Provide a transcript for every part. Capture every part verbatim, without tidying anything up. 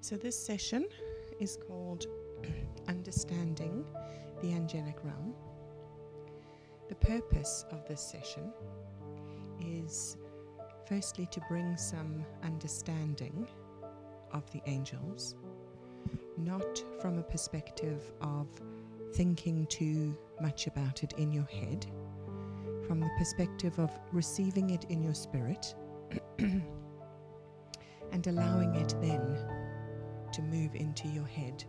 So this session is called Understanding the Angelic Realm. The purpose of this session is firstly to bring some understanding of the angels, not from a perspective of thinking too much about it in your head, from the perspective of receiving it in your spirit and allowing it then to move into your head.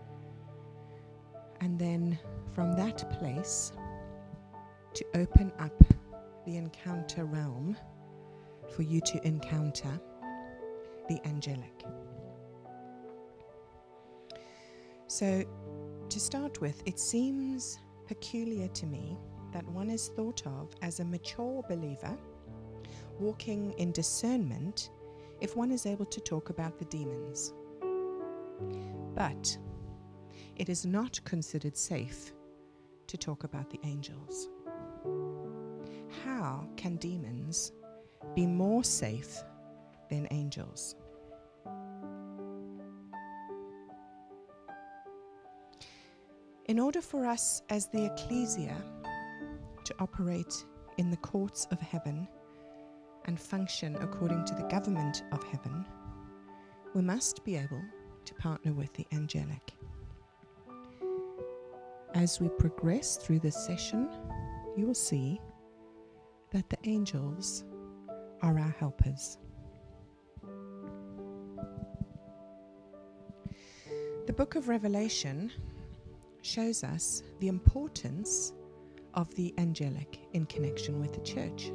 And then from that place to open up the encounter realm for you to encounter the angelic. So to start with, it seems peculiar to me that one is thought of as a mature believer walking in discernment if one is able to talk about the demons. But it is not considered safe to talk about the angels. How can demons be more safe than angels? In order for us as the ecclesia to operate in the courts of heaven and function according to the government of heaven, we must be able to partner with the angelic. As we progress through this session, you will see that the angels are our helpers. The book of Revelation shows us the importance of the angelic in connection with the church.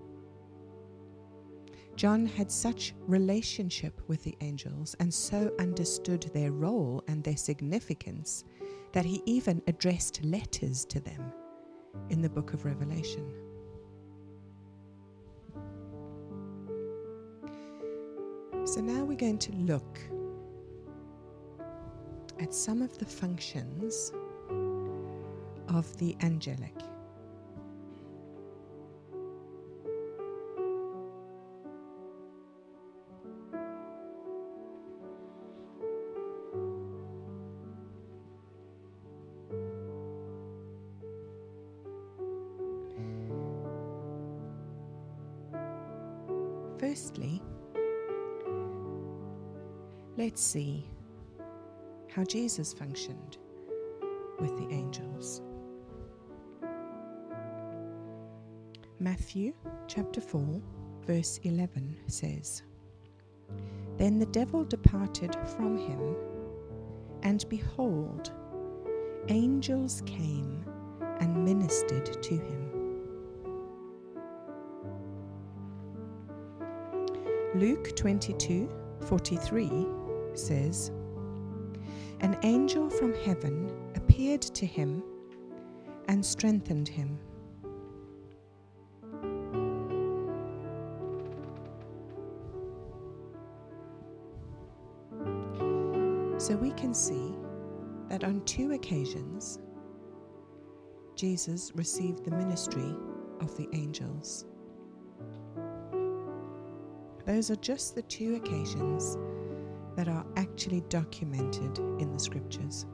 John had such relationship with the angels and so understood their role and their significance that he even addressed letters to them in the book of Revelation. So now we're going to look at some of the functions of the angelic. Firstly, let's see how Jesus functioned with the angels. Matthew chapter four, verse eleven says, "Then the devil departed from him, and behold, angels came and ministered to him." Luke twenty-two forty-three says, "An angel from heaven appeared to him and strengthened him." So we can see that on two occasions, Jesus received the ministry of the angels. Those are just the two occasions that are actually documented in the scriptures.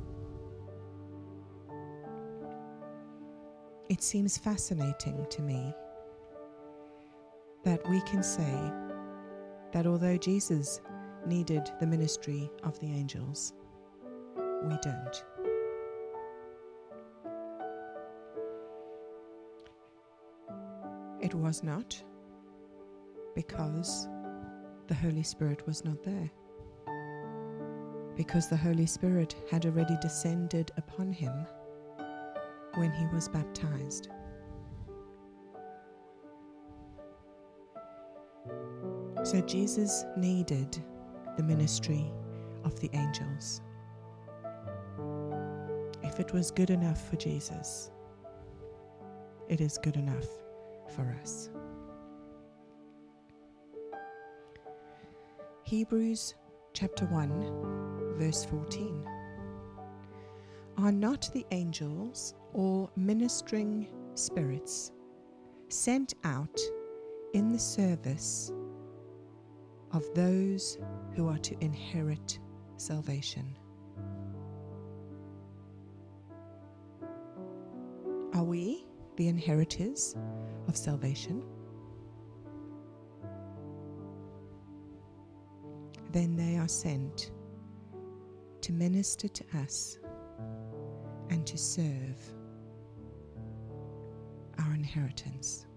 It seems fascinating to me that we can say that although Jesus needed the ministry of the angels, we don't. It was not because the Holy Spirit was not there, because the Holy Spirit had already descended upon him when he was baptized. So Jesus needed the ministry of the angels. If it was good enough for Jesus, it is good enough for us. Hebrews chapter one, verse fourteen. "Are not the angels all ministering spirits sent out in the service of those who are to inherit salvation. Are we the inheritors of salvation? Then they are sent to minister to us and to serve our inheritance.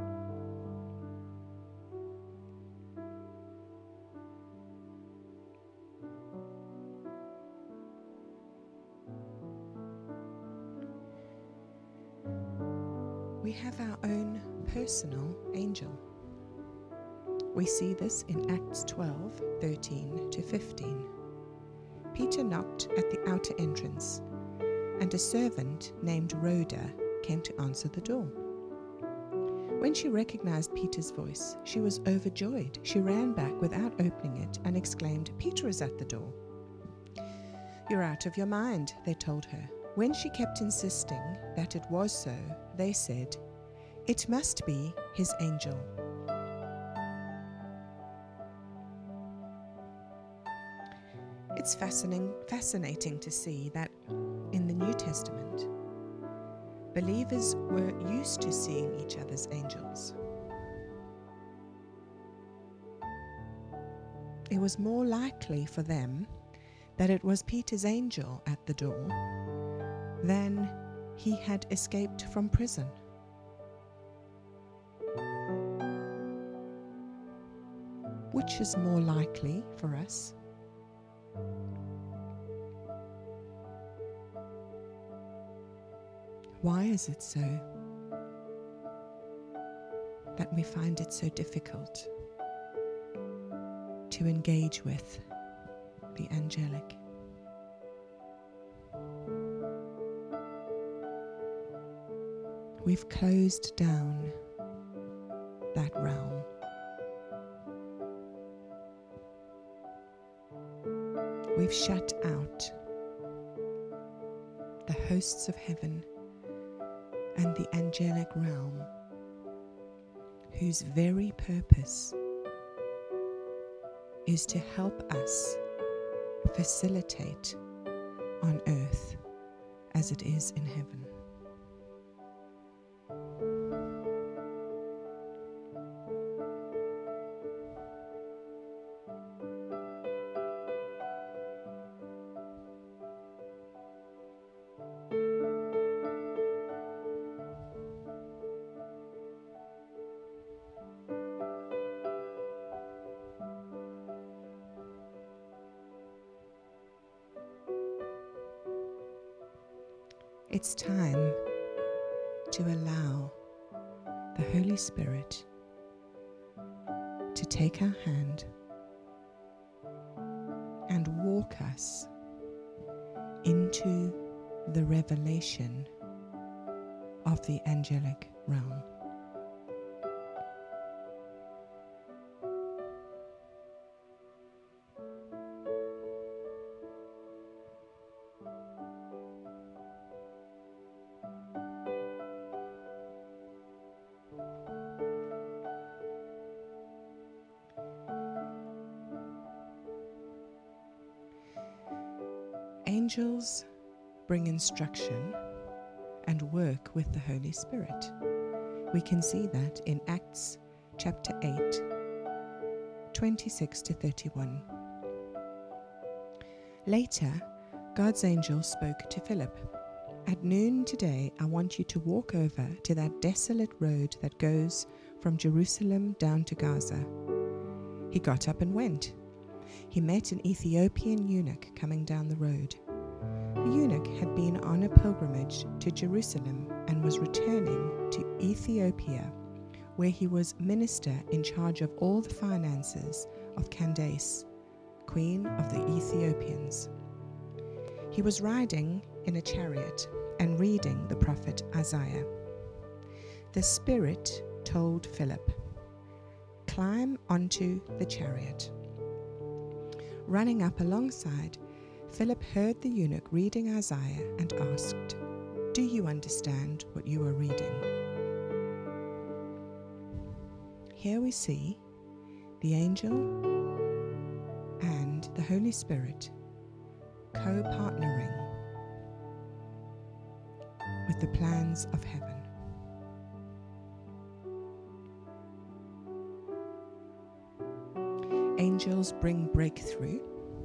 We have our own personal angel. We see this in Acts twelve, thirteen to fifteen. Peter knocked at the outer entrance, and a servant named Rhoda came to answer the door. When she recognized Peter's voice, she was overjoyed. She ran back without opening it and exclaimed, "Peter is at the door." "You're out of your mind," they told her. When she kept insisting that it was so, they said, "It must be his angel." It's fascinating, fascinating to see that in the New Testament, believers were used to seeing each other's angels. It was more likely for them that it was Peter's angel at the door than he had escaped from prison. Which is more likely for us? Why is it so that we find it so difficult to engage with the angelic? We've closed down that realm. We've shut out the hosts of heaven and the angelic realm, whose very purpose is to help us facilitate on earth as it is in heaven. It's time to allow the Holy Spirit to take our hand and walk us into the revelation of the angelic realm. Angels bring instruction and work with the Holy Spirit. We can see that in Acts chapter eight, twenty-six to thirty-one. Later, God's angel spoke to Philip. "At noon today, I want you to walk over to that desolate road that goes from Jerusalem down to Gaza." He got up and went. He met an Ethiopian eunuch coming down the road. The eunuch had been on a pilgrimage to Jerusalem and was returning to Ethiopia, where he was minister in charge of all the finances of Candace, queen of the Ethiopians. He was riding in a chariot and reading the prophet Isaiah. The Spirit told Philip, "Climb onto the chariot." Running up alongside, Philip heard the eunuch reading Isaiah and asked, "Do you understand what you are reading?" Here we see the angel and the Holy Spirit co-partnering with the plans of heaven. Angels bring breakthrough.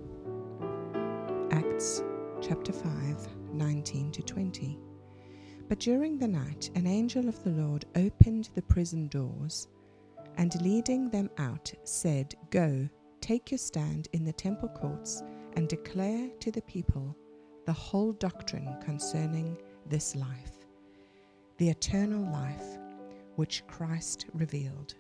Acts chapter five, nineteen to twenty. But during the night, an angel of the Lord opened the prison doors and leading them out said, "Go, take your stand in the temple courts and declare to the people the whole doctrine concerning this life, the eternal life which Christ revealed."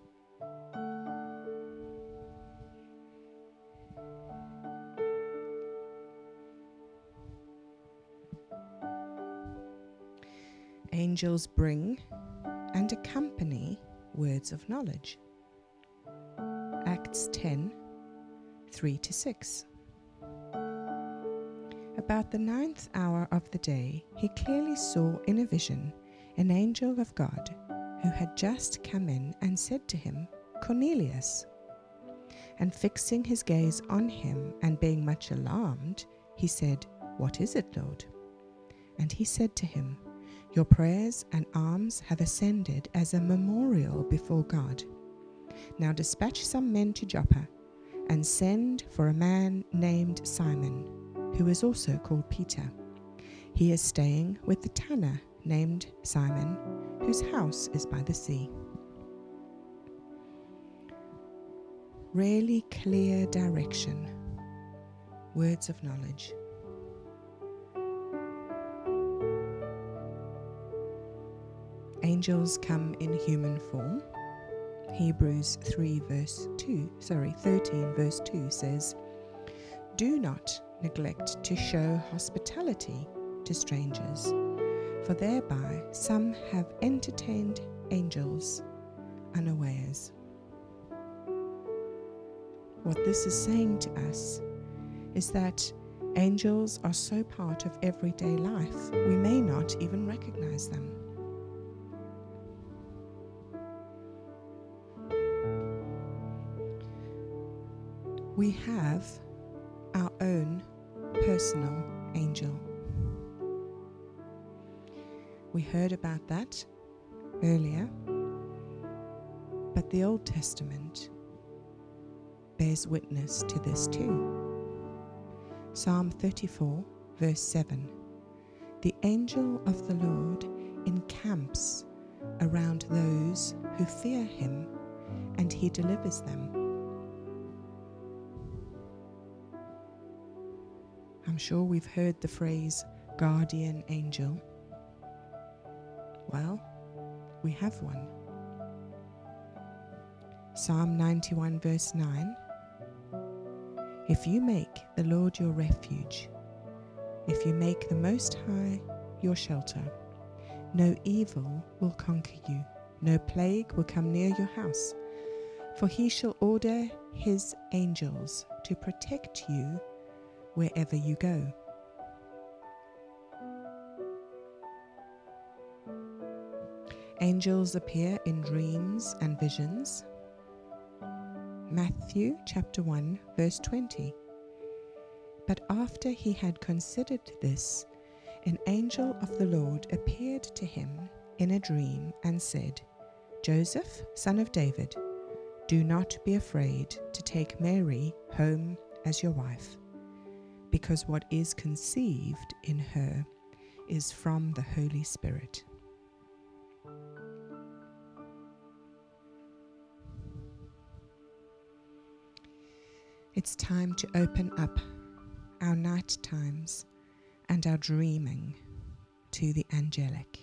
Angels bring and accompany words of knowledge. Acts ten, three to six. About the ninth hour of the day, he clearly saw in a vision an angel of God who had just come in and said to him, "Cornelius." And fixing his gaze on him and being much alarmed, he said, "What is it, Lord?" And he said to him, "Your prayers and alms have ascended as a memorial before God. Now dispatch some men to Joppa and send for a man named Simon, who is also called Peter. He is staying with the tanner named Simon, whose house is by the sea." Really clear direction. Words of knowledge. Angels come in human form. Hebrews three verse two, sorry, thirteen verse two says, "Do not neglect to show hospitality to strangers, for thereby some have entertained angels unawares." What this is saying to us is that angels are so part of everyday life, we may not even recognize them. We have our own personal angel. We heard about that earlier, but the Old Testament bears witness to this too. Psalm thirty-four, verse seven. "The angel of the Lord encamps around those who fear him, and he delivers them." I'm sure we've heard the phrase guardian angel. Well, we have one. Psalm ninety-one verse nine. "If you make the Lord your refuge, if you make the Most High your shelter, no evil will conquer you, no plague will come near your house, for he shall order his angels to protect you wherever you go." Angels appear in dreams and visions. Matthew chapter one verse twenty. "But after he had considered this, an angel of the Lord appeared to him in a dream and said, 'Joseph, son of David, do not be afraid to take Mary home as your wife, because what is conceived in her is from the Holy Spirit.'" It's time to open up our night times and our dreaming to the angelic.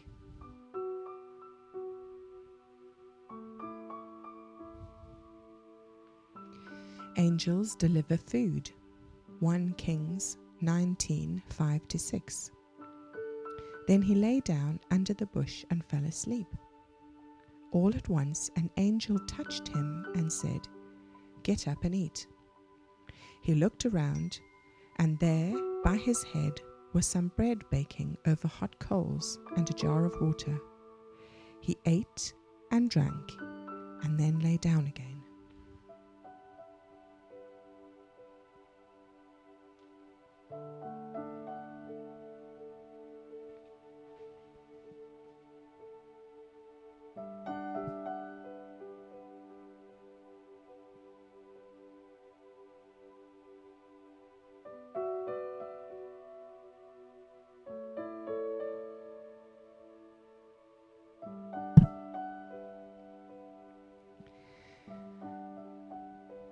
Angels deliver food. First Kings nineteen, five to six. "Then he lay down under the bush and fell asleep. All at once an angel touched him and said, 'Get up and eat.' He looked around, and there by his head was some bread baking over hot coals and a jar of water. He ate and drank, and then lay down again."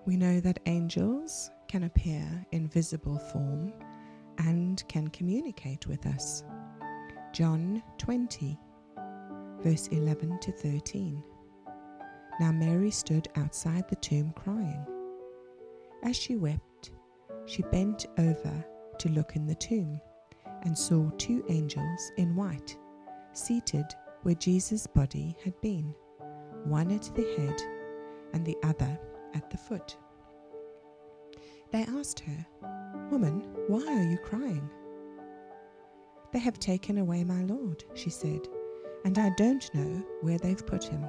We know that angels can appear in visible form and can communicate with us. John twenty, verse eleven to thirteen. Now Mary stood outside the tomb crying. As she wept, she bent over to look in the tomb and saw two angels in white, seated where Jesus' body had been, one at the head and the other at the foot. They asked her, "Woman, why are you crying?" "They have taken away my Lord," she said, "and I don't know where they've put him."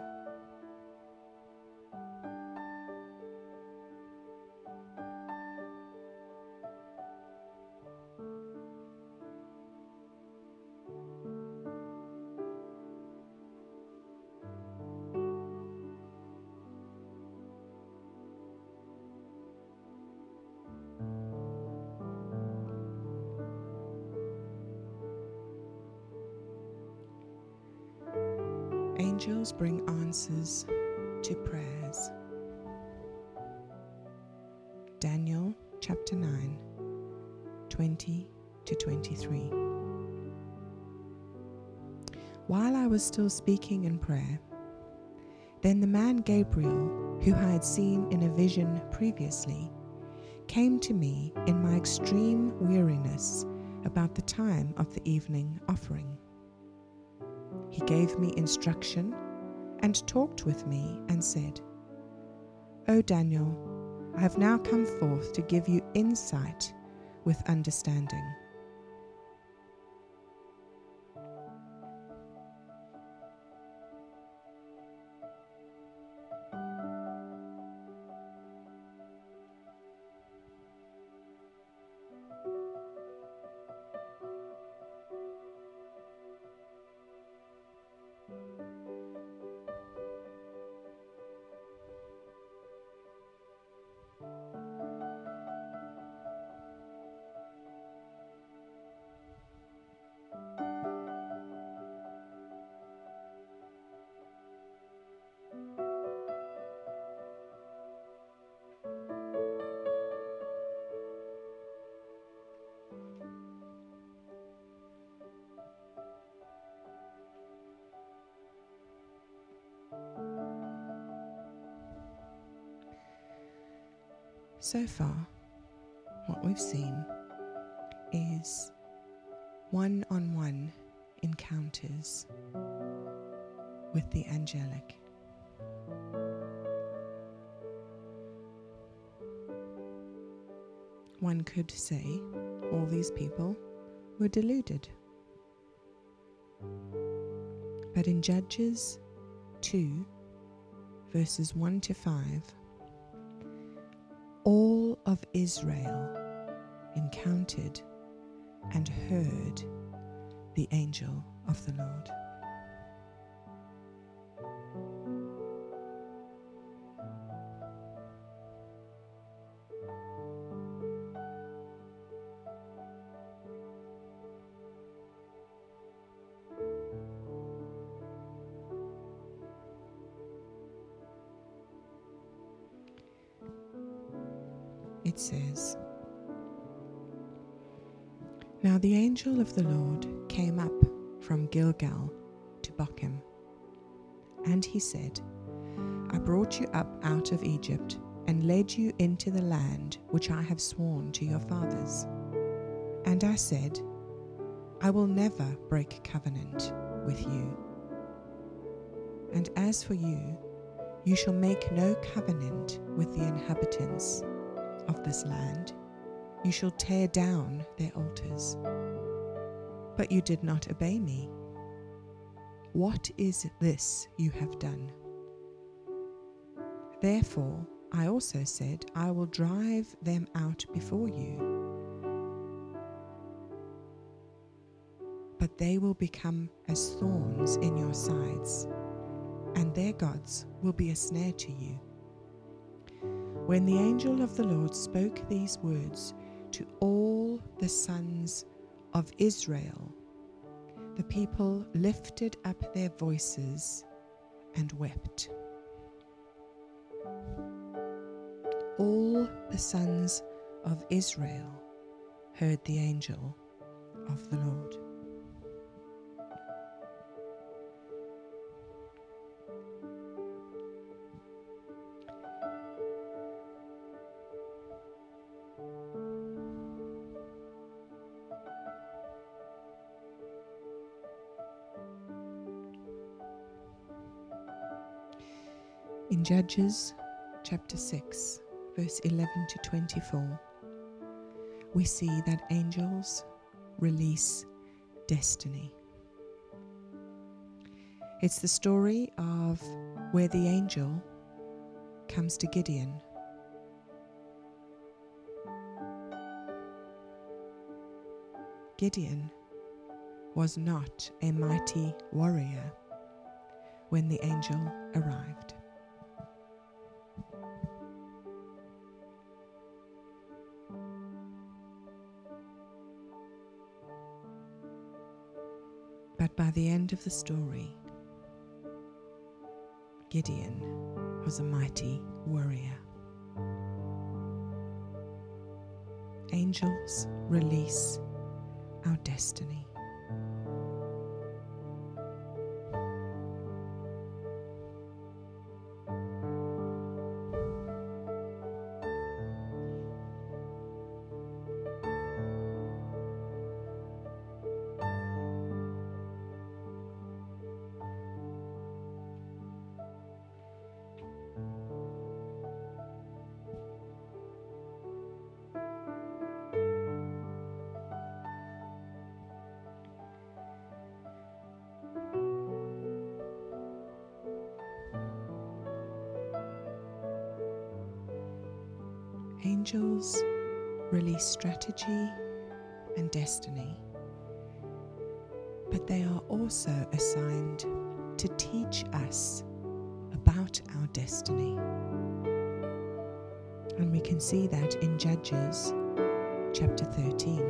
Angels bring answers to prayers. Daniel chapter nine, twenty to twenty-three. While I was still speaking in prayer, then the man Gabriel, who I had seen in a vision previously, came to me in my extreme weariness about the time of the evening offering. He gave me instruction and talked with me and said, "O Daniel, I have now come forth to give you insight with understanding." So far, what we've seen is one-on-one encounters with the angelic. One could say all these people were deluded. But in Judges two, verses one to five, all of Israel encountered and heard the angel of the Lord. It says, "Now the angel of the Lord came up from Gilgal to Bochim, and he said, I brought you up out of Egypt and led you into the land which I have sworn to your fathers. And I said, I will never break covenant with you. And as for you, you shall make no covenant with the inhabitants of this land. You shall tear down their altars. But you did not obey me. What is this you have done? Therefore I also said, I will drive them out before you. But they will become as thorns in your sides, and their gods will be a snare to you." When the angel of the Lord spoke these words to all the sons of Israel, the people lifted up their voices and wept. all the sons of Israel heard the angel of the Lord. In Judges chapter six, verse eleven to twenty-four, we see that angels release destiny. It's the story of where the angel comes to Gideon. Gideon was not a mighty warrior when the angel arrived. But by the end of the story, Gideon was a mighty warrior. Angels release our destiny. Angels release strategy and destiny, but they are also assigned to teach us about our destiny. And we can see that in Judges chapter thirteen.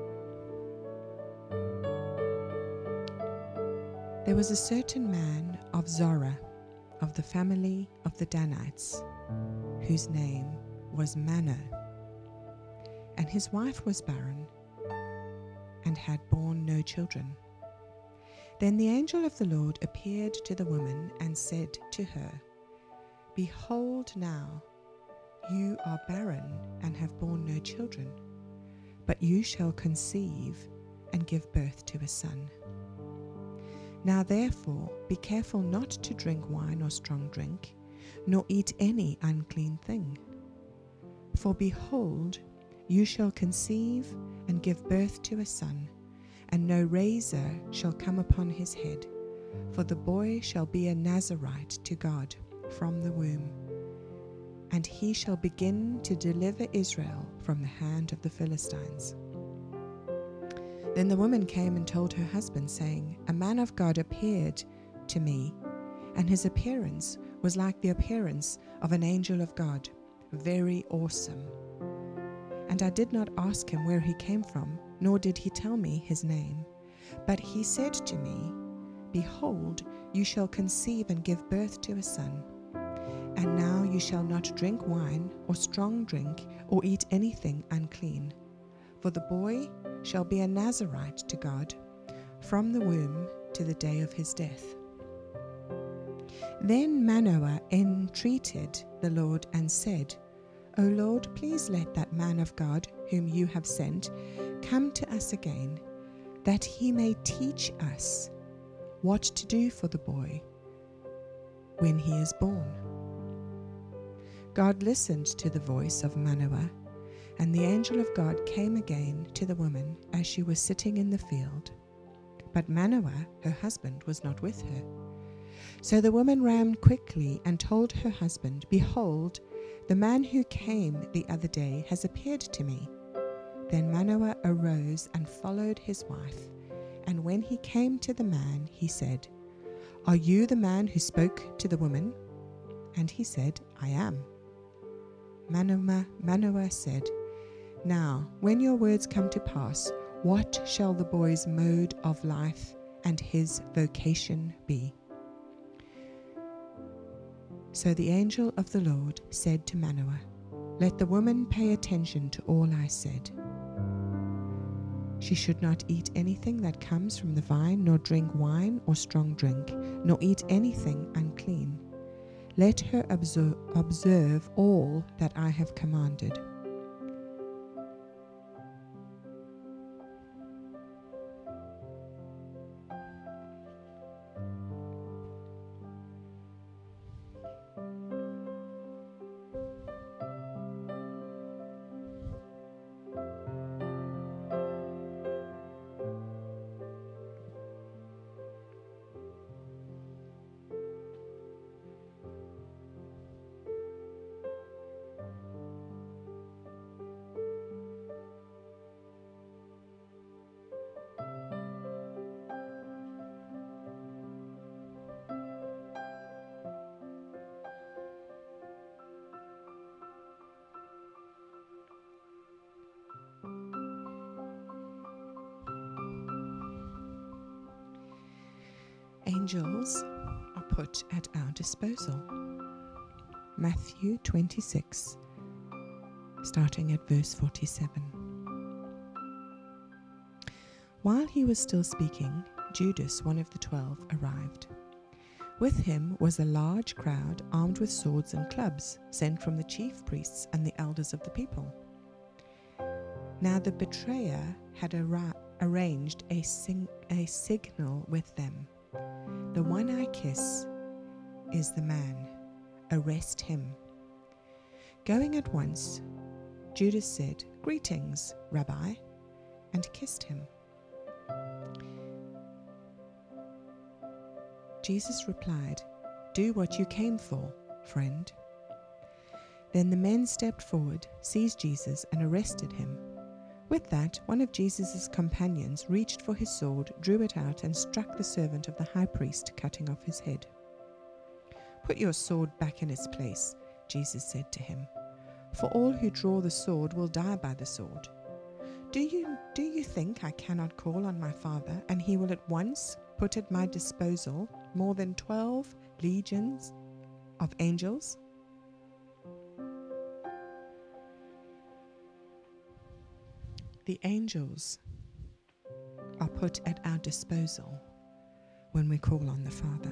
There was a certain man of Zorah, of the family of the Danites, whose name was Manoah, and his wife was barren and had borne no children. Then the angel of the Lord appeared to the woman and said to her, "Behold now, you are barren and have borne no children, but you shall conceive and give birth to a son. Now therefore be careful not to drink wine or strong drink, nor eat any unclean thing. For behold, you shall conceive and give birth to a son, and no razor shall come upon his head, for the boy shall be a Nazarite to God from the womb, and he shall begin to deliver Israel from the hand of the Philistines." Then the woman came and told her husband, saying, "A man of God appeared to me, and his appearance was like the appearance of an angel of God, very awesome. And I did not ask him where he came from, nor did he tell me his name. But he said to me, Behold, you shall conceive and give birth to a son. And now you shall not drink wine or strong drink or eat anything unclean. For the boy shall be a Nazarite to God from the womb to the day of his death." Then Manoah entreated the Lord and said, "O Lord, please let that man of God whom you have sent come to us again, that he may teach us what to do for the boy when he is born." God listened to the voice of Manoah, and the angel of God came again to the woman as she was sitting in the field. But Manoah, her husband, was not with her. So the woman ran quickly and told her husband, "Behold, the man who came the other day has appeared to me." Then Manoah arose and followed his wife. And when he came to the man, he said, "Are you the man who spoke to the woman?" And he said, "I am." Manoah, Manoah said, "Now, when your words come to pass, what shall the boy's mode of life and his vocation be?" So the angel of the Lord said to Manoah, let the woman pay attention to all I said. She should not eat anything that comes from the vine, nor drink wine or strong drink, nor eat anything unclean. Let her observe, observe all that I have commanded. Angels are put at our disposal. Matthew twenty-six, starting at verse forty-seven. While he was still speaking, Judas, one of the twelve, arrived. With him was a large crowd armed with swords and clubs, sent from the chief priests and the elders of the people. Now the betrayer had ar- arranged a, sing- a signal with them. The one I kiss is the man. Arrest him. Going at once, Judas said, "Greetings, Rabbi," and kissed him. Jesus replied, "Do what you came for, friend." Then the men stepped forward, seized Jesus, and arrested him. With that, one of Jesus' companions reached for his sword, drew it out, and struck the servant of the high priest, cutting off his head. "Put your sword back in its place," Jesus said to him, "for all who draw the sword will die by the sword. Do you, do you think I cannot call on my Father, and he will at once put at my disposal more than twelve legions of angels?" The angels are put at our disposal when we call on the Father.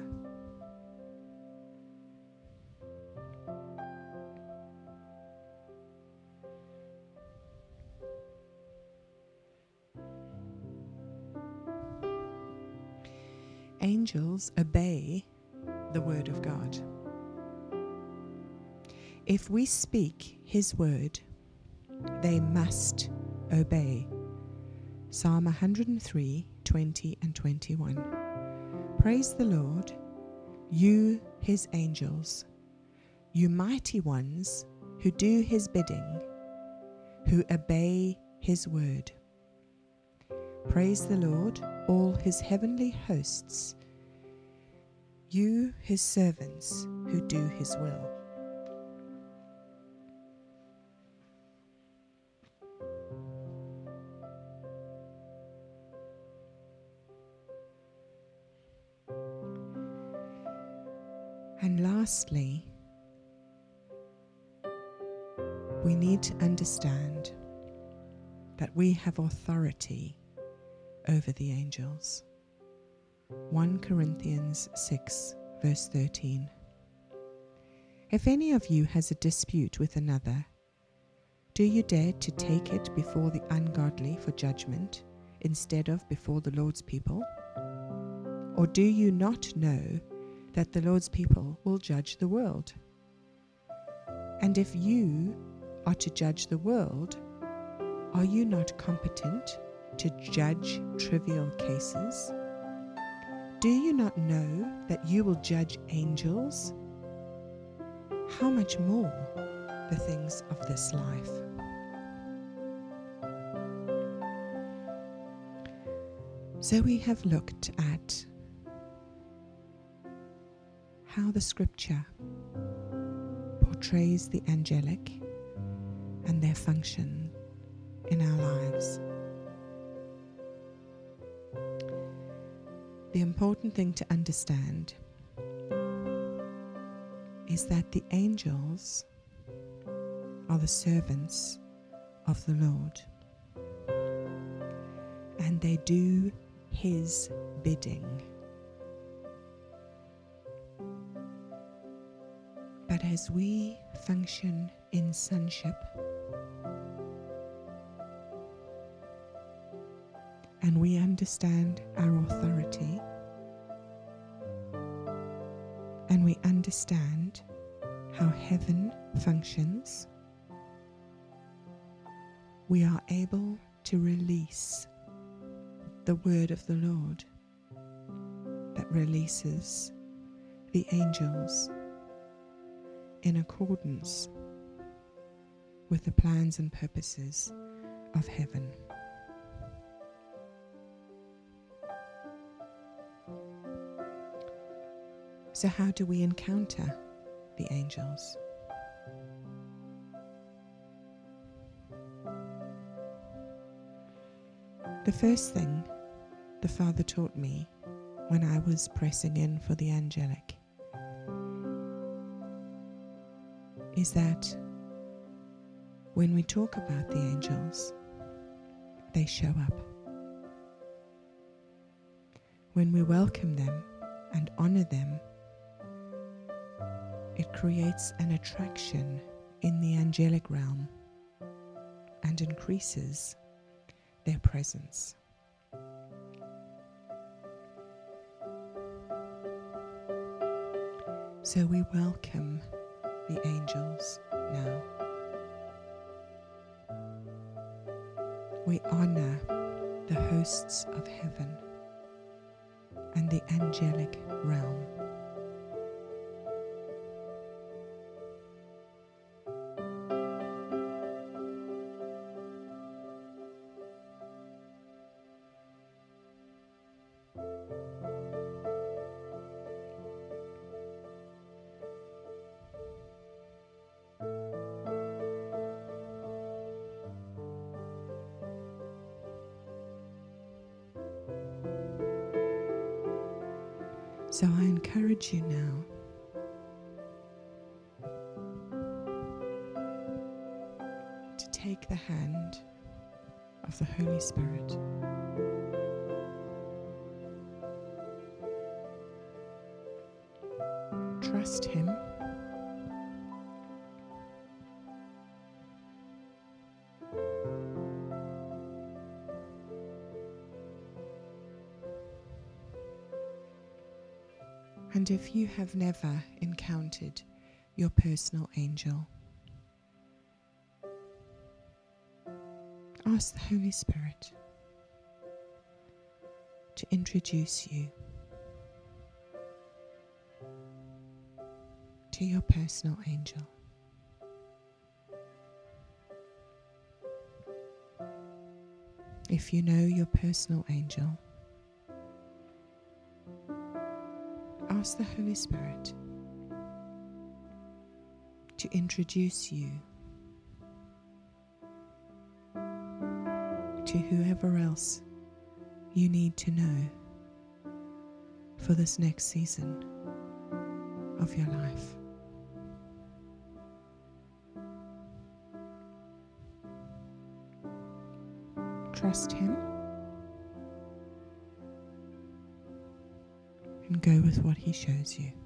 Angels obey the word of God. If we speak his word, they must obey. Psalm one hundred three, twenty and twenty-one. Praise the Lord, you his angels, you mighty ones who do his bidding, who obey his word. Praise the Lord, all his heavenly hosts, you his servants who do his will. And lastly, we need to understand that we have authority over the angels. First Corinthians six, verse thirteen. If any of you has a dispute with another, do you dare to take it before the ungodly for judgment instead of before the Lord's people? Or do you not know that the Lord's people will judge the world? And if you are to judge the world, are you not competent to judge trivial cases? Do you not know that you will judge angels? How much more the things of this life? So we have looked at how the scripture portrays the angelic and their function in our lives. The important thing to understand is that the angels are the servants of the Lord, and they do His bidding. But as we function in sonship, and we understand our authority, and we understand how heaven functions, we are able to release the word of the Lord that releases the angels in accordance with the plans and purposes of heaven. So how do we encounter the angels? The first thing the Father taught me when I was pressing in for the angelic is that when we talk about the angels, they show up. When we welcome them and honor them, it creates an attraction in the angelic realm and increases their presence. So we welcome the angels now. We honor the hosts of heaven and the angelic realm. So I encourage you now to take the hand of the Holy Spirit trust Him and if you have never encountered your personal angel, ask the Holy Spirit to introduce you to your personal angel. If you know your personal angel, ask the Holy Spirit to introduce you to whoever else you need to know for this next season of your life. Trust Him and go with what He shows you.